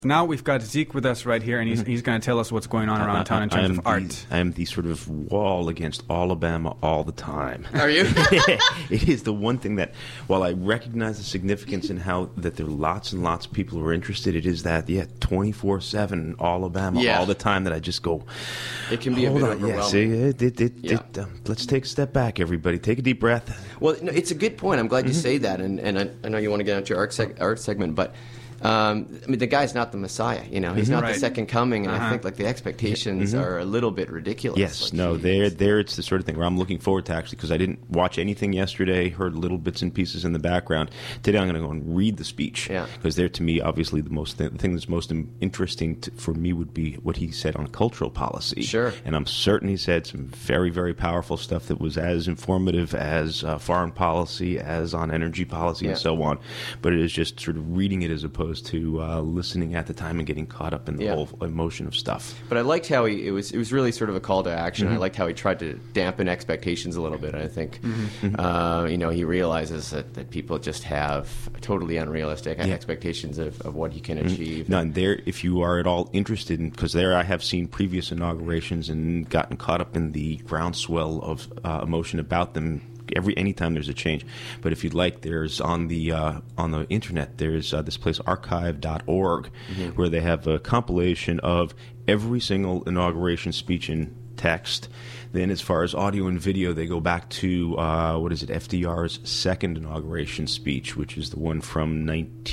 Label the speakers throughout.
Speaker 1: Now we've got Zeke with us right here, and he's going to tell us what's going on around town in terms of art.
Speaker 2: I am the sort of wall against Alabama all the time.
Speaker 3: Are you?
Speaker 2: It is the one thing that, while I recognize the significance in how that there are lots and lots of people who are interested, it is that, 24/7 Alabama all the time that I just go,
Speaker 3: it can be a bit overwhelming.
Speaker 2: Let's take a step back, everybody. Take a deep breath.
Speaker 3: Well, no, it's a good point. I'm glad you say that, and I know you want to get into your art segment, but I mean, the guy's not the Messiah, He's not the second coming, and I think like the expectations are a little bit ridiculous.
Speaker 2: Yes, there it's the sort of thing where I'm looking forward to, actually, because I didn't watch anything yesterday, heard little bits and pieces in the background. Today I'm going to go and read the speech, because there, to me, obviously, the thing that's most interesting for me would be what he said on cultural policy.
Speaker 3: Sure.
Speaker 2: And I'm certain he said some very, very powerful stuff that was as informative as foreign policy, as on energy policy, and so on. But it is just sort of reading it as opposed to listening at the time and getting caught up in the whole emotion of stuff.
Speaker 3: But I liked how it was really sort of a call to action. I liked how he tried to dampen expectations a little bit. I think he realizes that people just have totally unrealistic expectations of what he can achieve.
Speaker 2: Now, and there, if you are at all interested in, because there I have seen previous inaugurations and gotten caught up in the groundswell of emotion about them anytime there's a change. But if you'd like, there's on the internet, there's this place, archive.org, where they have a compilation of every single inauguration speech in text. Then as far as audio and video, they go back to, FDR's second inauguration speech, which is the one from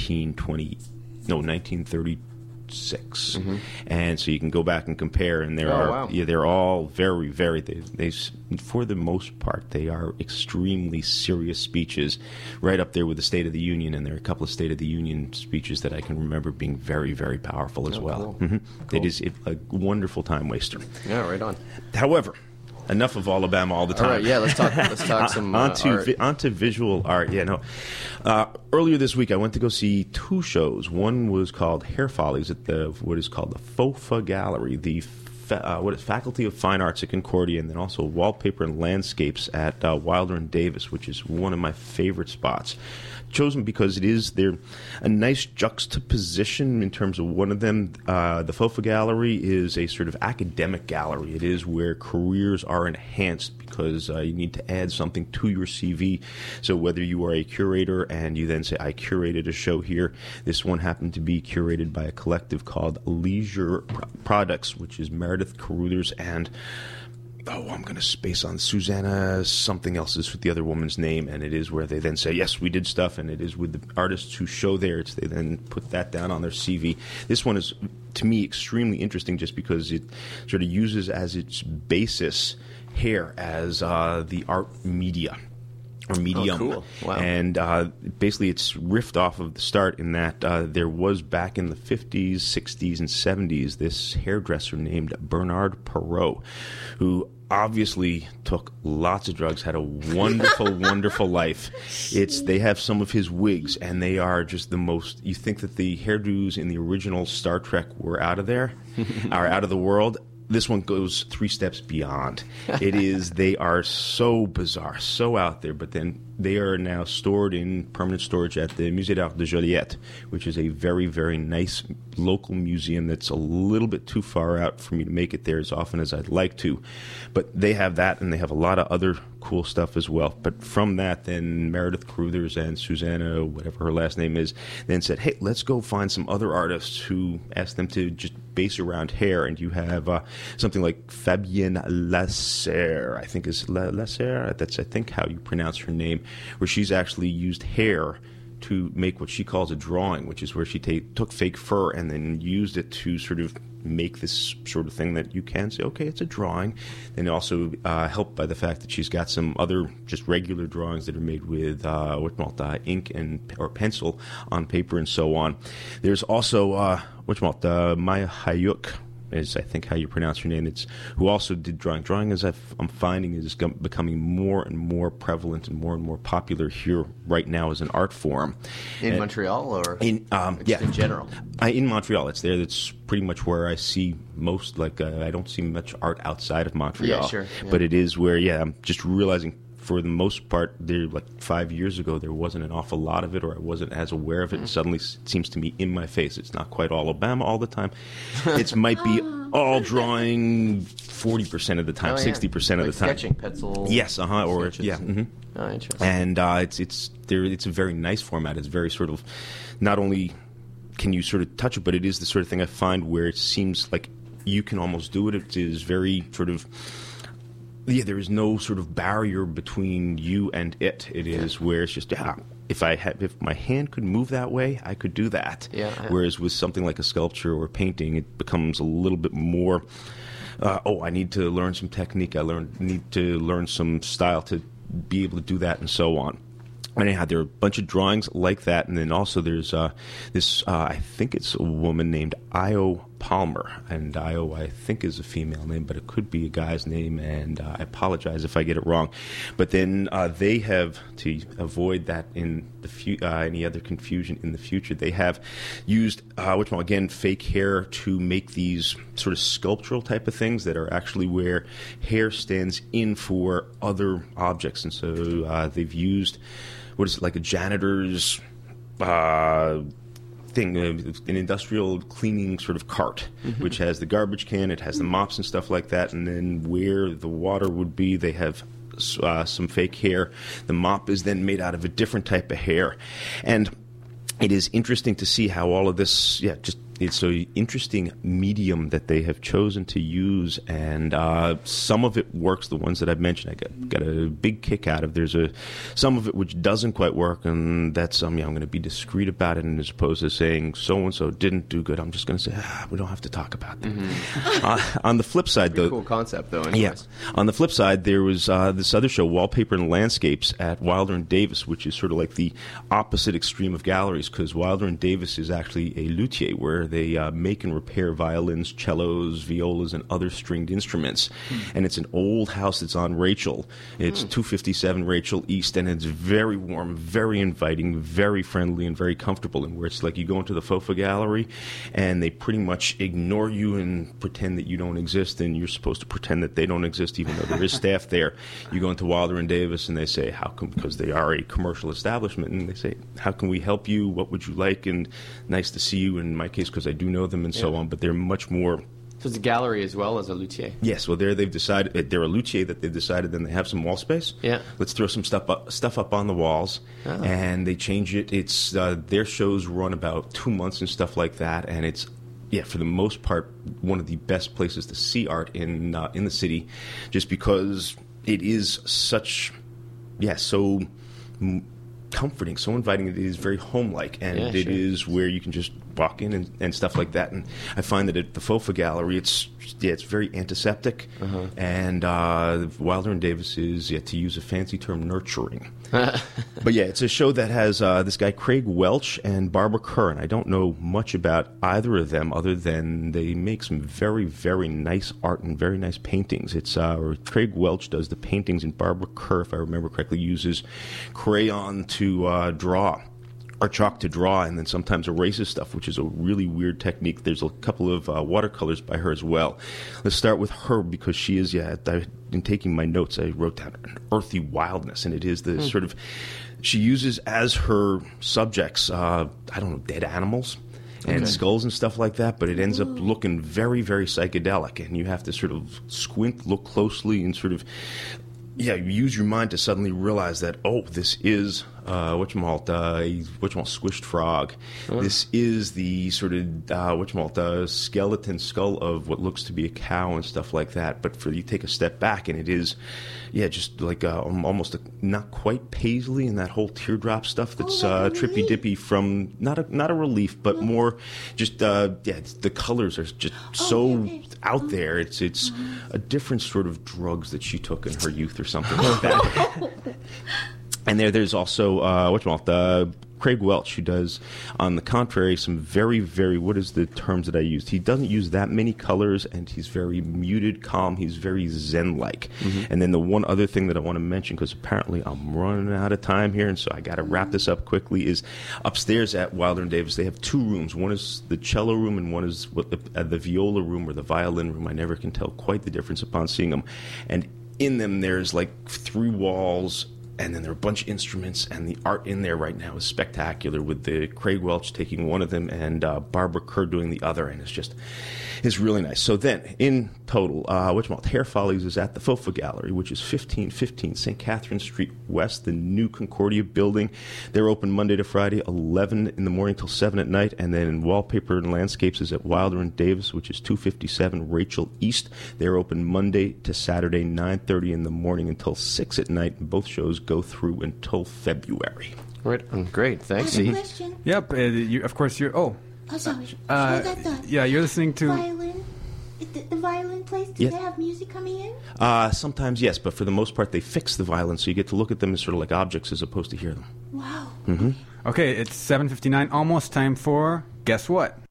Speaker 2: 1936. And so you can go back and compare, and they're all very, very, they for the most part, they are extremely serious speeches, right up there with the State of the Union, and there are a couple of State of the Union speeches that I can remember being very, very powerful as well.
Speaker 3: Cool.
Speaker 2: It is a wonderful time waster.
Speaker 3: Yeah, right on.
Speaker 2: However, enough of Alabama all the time.
Speaker 3: All right, let's talk some art.
Speaker 2: Onto visual art. Earlier this week, I went to go see two shows. One was called Hair Follies at what is called the FOFA Gallery, the Faculty of Fine Arts at Concordia, and then also Wallpaper and Landscapes at Wilder and Davis, which is one of my favorite spots. Chosen because they're a nice juxtaposition in terms of one of them. The FOFA Gallery is a sort of academic gallery. It is where careers are enhanced because you need to add something to your CV. So whether you are a curator and you then say, I curated a show here, this one happened to be curated by a collective called Leisure Products, which is Meredith Carruthers and I'm going to space on Susanna something else is the other woman's name, and it is where they then say, yes, we did stuff, and it is with the artists who show there. They then put that down on their CV. This one is, to me, extremely interesting just because it sort of uses as its basis hair as the art media. Or medium.
Speaker 3: Oh, cool. Wow.
Speaker 2: And basically it's riffed off of the start in that there was back in the 50s, 60s, and 70s this hairdresser named Bernard Perrault, who obviously took lots of drugs, had a wonderful, wonderful life. They have some of his wigs, and they are just the most, you think that the hairdos in the original Star Trek were out of there, are out of the world. This one goes 3 steps beyond. They are so bizarre, so out there, but then they are now stored in permanent storage at the Musée d'Art de Joliette, which is a very, very nice local museum that's a little bit too far out for me to make it there as often as I'd like to. But they have that, and they have a lot of other cool stuff as well. But from that, then Meredith Carruthers and Susanna, whatever her last name is, then said, hey, let's go find some other artists who asked them to just base around hair. And you have something like Fabienne Lasserre, I think is Lasserre, that's I think how you pronounce her name, where she's actually used hair to make what she calls a drawing, which is where she took fake fur and then used it to sort of make this sort of thing that you can say, okay, it's a drawing. And also helped by the fact that she's got some other just regular drawings that are made with ink or pencil on paper and so on. There's also Maya Hayuk, is I think how you pronounce her name. It's who also did drawing. Drawing, as I'm finding, is becoming more and more prevalent and more popular here right now as an art form.
Speaker 3: In Montreal or in general?
Speaker 2: In Montreal. It's there. That's pretty much where I see most. I don't see much art outside of Montreal.
Speaker 3: Yeah, sure. Yeah.
Speaker 2: But it is where, I'm just realizing for the most part, there like 5 years ago, there wasn't an awful lot of it, or I wasn't as aware of it. And suddenly, it seems to me in my face. It's not quite all Alabama all the time. It might be all drawing 40% of the time, 60% of the time.
Speaker 3: Sketching, pencil.
Speaker 2: Yes, or
Speaker 3: sketches.
Speaker 2: yeah. Mm-hmm.
Speaker 3: Oh, interesting.
Speaker 2: And it's a very nice format. It's very sort of, not only can you sort of touch it, but it is the sort of thing I find where it seems like you can almost do it. It is very sort of, there is no sort of barrier between you and it. It is where it's just, if my hand could move that way, I could do that.
Speaker 3: Yeah.
Speaker 2: Whereas with something like a sculpture or painting, it becomes a little bit more, I need to learn some technique. Need to learn some style to be able to do that, and so on. Anyhow, there are a bunch of drawings like that, and then also there's this, I think it's a woman named Io Palmer, and Io, I think, is a female name, but it could be a guy's name, and I apologize if I get it wrong. But then they have, to avoid that in the any other confusion in the future, they have used, again, fake hair to make these sort of sculptural type of things that are actually where hair stands in for other objects, and so they've used, like a janitor's thing, an industrial cleaning sort of cart, which has the garbage can, it has the mops and stuff like that, and then where the water would be, they have some fake hair. The mop is then made out of a different type of hair. And it is interesting to see how all of this, it's an interesting medium that they have chosen to use, and some of it works. The ones that I've mentioned, I got a big kick out of. There's some of it which doesn't quite work, and that's I'm going to be discreet about it, and as opposed to saying so and so didn't do good, I'm just going to say we don't have to talk about that. On the flip side, though,
Speaker 3: cool concept though. Anyways.
Speaker 2: Yeah. On the flip side, there was this other show, Wallpaper and Landscapes, at Wilder and Davis, which is sort of like the opposite extreme of galleries, because Wilder and Davis is actually a luthier, where they make and repair violins, cellos, violas, and other stringed instruments. And it's an old house that's on Rachel. It's 257 Rachel East, and it's very warm, very inviting, very friendly, and very comfortable. And where it's like you go into the FOFA gallery, and they pretty much ignore you and pretend that you don't exist, and you're supposed to pretend that they don't exist, even though there is staff there. You go into Wilder and Davis, and they say, how come, because they are a commercial establishment, and they say, how can we help you? What would you like? And nice to see you, in my case, because I do know them and so on, but they're much more.
Speaker 3: So it's a gallery as well as a luthier.
Speaker 2: Yes, well, they've decided they're a luthier that they've decided. Then they have some wall space. Yeah, let's throw some stuff up on the walls, and they change it. It's their shows run about 2 months and stuff like that, and it's for the most part one of the best places to see art in the city, just because it is such so comforting, so inviting. It is very home-like, and it is where you can just walk in and stuff like that. And I find that at the FOFA gallery, it's very antiseptic, and Wilder and Davis is, to use a fancy term, nurturing. But it's a show that has this guy Craig Welch and Barbara Kerr, and I don't know much about either of them other than they make some very, very nice art and very nice paintings. It's Craig Welch does the paintings, and Barbara Kerr, if I remember correctly, uses crayon to draw, or chalk to draw, and then sometimes erases stuff, which is a really weird technique. There's a couple of watercolors by her as well. Let's start with her, because she is, in taking my notes, I wrote down an earthy wildness, and it is the sort of, she uses as her subjects, dead animals and skulls and stuff like that, but it ends up looking very, very psychedelic, and you have to sort of squint, look closely, and sort of use your mind to suddenly realize that, this is squished frog. This is the sort of skeleton skull of what looks to be a cow and stuff like that. But you take a step back, and it is, just like almost not quite paisley, and that whole teardrop stuff that's trippy dippy from not a relief, but more just the colors are just so out there. It's a different sort of drugs that she took in her youth or something like that. And there's also Craig Welch, who does, on the contrary, some very, very, what is the terms that I used? He doesn't use that many colors, and he's very muted, calm. He's very zen-like. And then the one other thing that I want to mention, because apparently I'm running out of time here, and so I got to wrap this up quickly, is upstairs at Wilder and Davis, they have 2 rooms. One is the cello room, and one is the viola room or the violin room. I never can tell quite the difference upon seeing them. And in them there's like 3 walls, and then there are a bunch of instruments, and the art in there right now is spectacular, with the Craig Welch taking one of them and Barbara Kerr doing the other, and it's really nice. So then, in total, Hair Follies is at the FOFA Gallery, which is 1515 St. Catherine Street West, the new Concordia building. They're open Monday to Friday, 11 in the morning till 7 at night, and then Wallpaper and Landscapes is at Wilder and Davis, which is 257 Rachel East. They're open Monday to Saturday, 9:30 in the morning until 6 at night, and both shows go through until February.
Speaker 3: Right. Great. Thanks.
Speaker 4: I have a question.
Speaker 1: Yep. Of course, you're... Oh,
Speaker 4: sorry.
Speaker 1: yeah, you're listening to...
Speaker 4: Violin? The violin place, do
Speaker 2: Yes.
Speaker 4: they have music coming in?
Speaker 2: Sometimes, yes, but for the most part, they fix the violins, so you get to look at them as sort of like objects as opposed to hear them.
Speaker 4: Wow.
Speaker 1: Okay, it's 7:59, almost time for... Guess what?